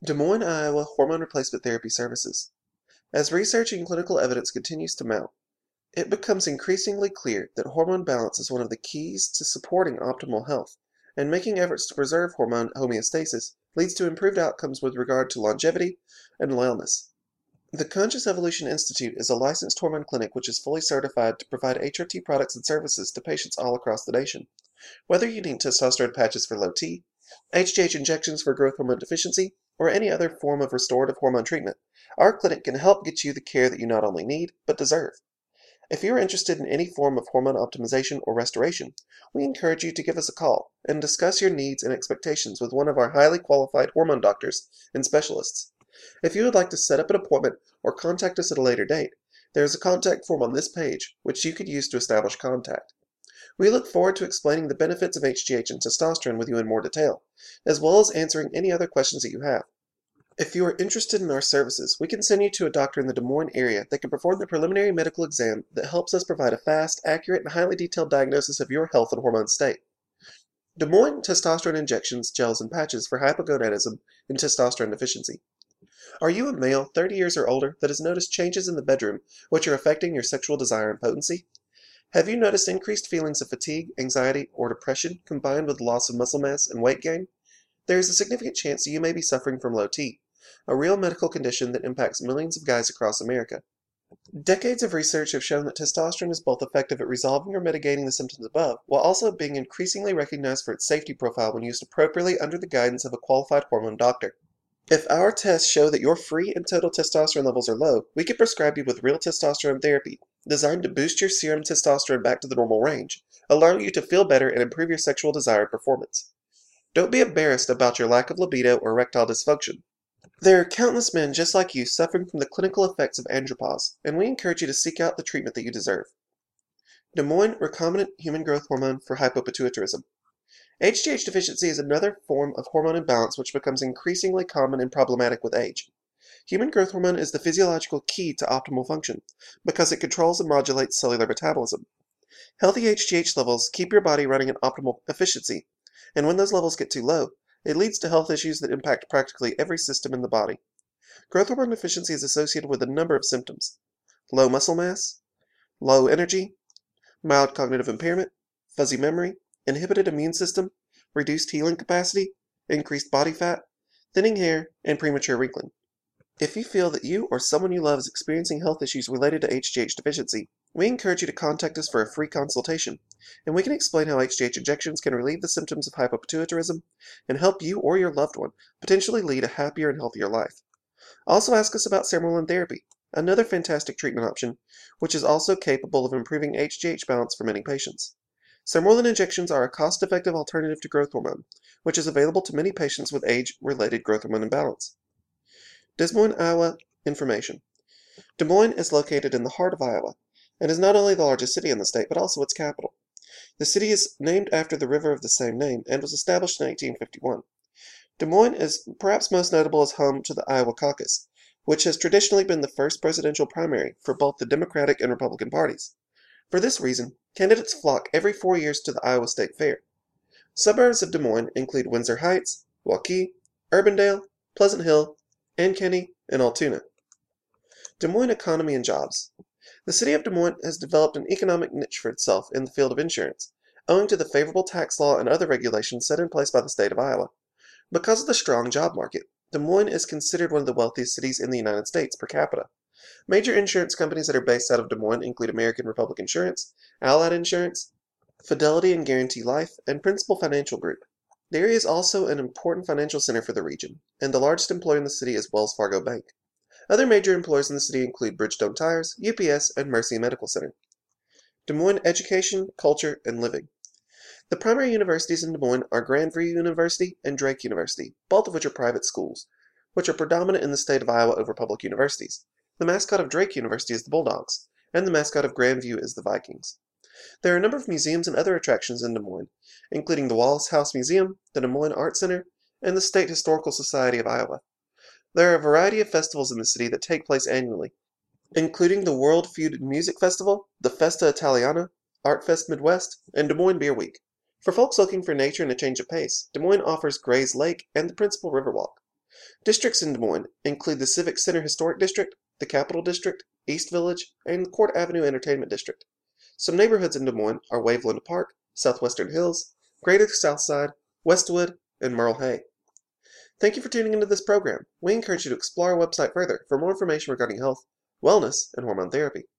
Des Moines, Iowa Hormone Replacement Therapy Services. As research and clinical evidence continues to mount, it becomes increasingly clear that hormone balance is one of the keys to supporting optimal health, and making efforts to preserve hormone homeostasis leads to improved outcomes with regard to longevity and wellness. The Conscious Evolution Institute is a licensed hormone clinic which is fully certified to provide HRT products and services to patients all across the nation. Whether you need testosterone patches for low T, HGH injections for growth hormone deficiency, or any other form of restorative hormone treatment, our clinic can help get you the care that you not only need, but deserve. If you are interested in any form of hormone optimization or restoration, we encourage you to give us a call and discuss your needs and expectations with one of our highly qualified hormone doctors and specialists. If you would like to set up an appointment or contact us at a later date, there is a contact form on this page which you could use to establish contact. We look forward to explaining the benefits of HGH and testosterone with you in more detail, as well as answering any other questions that you have. If you are interested in our services, we can send you to a doctor in the Des Moines area that can perform the preliminary medical exam that helps us provide a fast, accurate, and highly detailed diagnosis of your health and hormone state. Des Moines testosterone injections, gels, and patches for hypogonadism and testosterone deficiency. Are you a male 30 years or older that has noticed changes in the bedroom which are affecting your sexual desire and potency? Have you noticed increased feelings of fatigue, anxiety, or depression combined with loss of muscle mass and weight gain? There is a significant chance that you may be suffering from low T, a real medical condition that impacts millions of guys across America. Decades of research have shown that testosterone is both effective at resolving or mitigating the symptoms above, while also being increasingly recognized for its safety profile when used appropriately under the guidance of a qualified hormone doctor. If our tests show that your free and total testosterone levels are low, we can prescribe you with real testosterone therapy, designed to boost your serum testosterone back to the normal range, allowing you to feel better and improve your sexual desire and performance. Don't be embarrassed about your lack of libido or erectile dysfunction. There are countless men just like you suffering from the clinical effects of andropause, and we encourage you to seek out the treatment that you deserve. Des Moines recombinant human growth hormone for hypopituitarism. HGH deficiency is another form of hormone imbalance which becomes increasingly common and problematic with age. Human growth hormone is the physiological key to optimal function, because it controls and modulates cellular metabolism. Healthy HGH levels keep your body running at optimal efficiency, and when those levels get too low, it leads to health issues that impact practically every system in the body. Growth hormone deficiency is associated with a number of symptoms: low muscle mass, low energy, mild cognitive impairment, fuzzy memory, inhibited immune system, reduced healing capacity, increased body fat, thinning hair, and premature wrinkling. If you feel that you or someone you love is experiencing health issues related to HGH deficiency, we encourage you to contact us for a free consultation, and we can explain how HGH injections can relieve the symptoms of hypopituitarism and help you or your loved one potentially lead a happier and healthier life. Also ask us about Sermorelin therapy, another fantastic treatment option, which is also capable of improving HGH balance for many patients. Sermorelin injections are a cost-effective alternative to growth hormone, which is available to many patients with age-related growth hormone imbalance. Des Moines, Iowa information. Des Moines is located in the heart of Iowa, and is not only the largest city in the state, but also its capital. The city is named after the river of the same name, and was established in 1851. Des Moines is perhaps most notable as home to the Iowa Caucus, which has traditionally been the first presidential primary for both the Democratic and Republican parties. For this reason, candidates flock every 4 years to the Iowa State Fair. Suburbs of Des Moines include Windsor Heights, Waukee, Urbandale, Pleasant Hill, Ankeny, and Altoona. Des Moines economy and jobs. The city of Des Moines has developed an economic niche for itself in the field of insurance, owing to the favorable tax law and other regulations set in place by the state of Iowa. Because of the strong job market, Des Moines is considered one of the wealthiest cities in the United States per capita. Major insurance companies that are based out of Des Moines include American Republic Insurance, Allied Insurance, Fidelity and Guarantee Life, and Principal Financial Group. The area is also an important financial center for the region, and the largest employer in the city is Wells Fargo Bank. Other major employers in the city include Bridgestone Tires, UPS, and Mercy Medical Center. Des Moines education, culture, and living. The primary universities in Des Moines are Grand View University and Drake University, both of which are private schools, which are predominant in the state of Iowa over public universities. The mascot of Drake University is the Bulldogs, and the mascot of Grand View is the Vikings. There are a number of museums and other attractions in Des Moines, including the Wallace House Museum, the Des Moines Art Center, and the State Historical Society of Iowa. There are a variety of festivals in the city that take place annually, including the World Feud Music Festival, the Festa Italiana, ArtFest Midwest, and Des Moines Beer Week. For folks looking for nature and a change of pace, Des Moines offers Gray's Lake and the Principal Riverwalk. Districts in Des Moines include the Civic Center Historic District, the Capitol District, East Village, and the Court Avenue Entertainment District. Some neighborhoods in Des Moines are Waveland Park, Southwestern Hills, Greater Southside, Westwood, and Merle Hay. Thank you for tuning into this program. We encourage you to explore our website further for more information regarding health, wellness, and hormone therapy.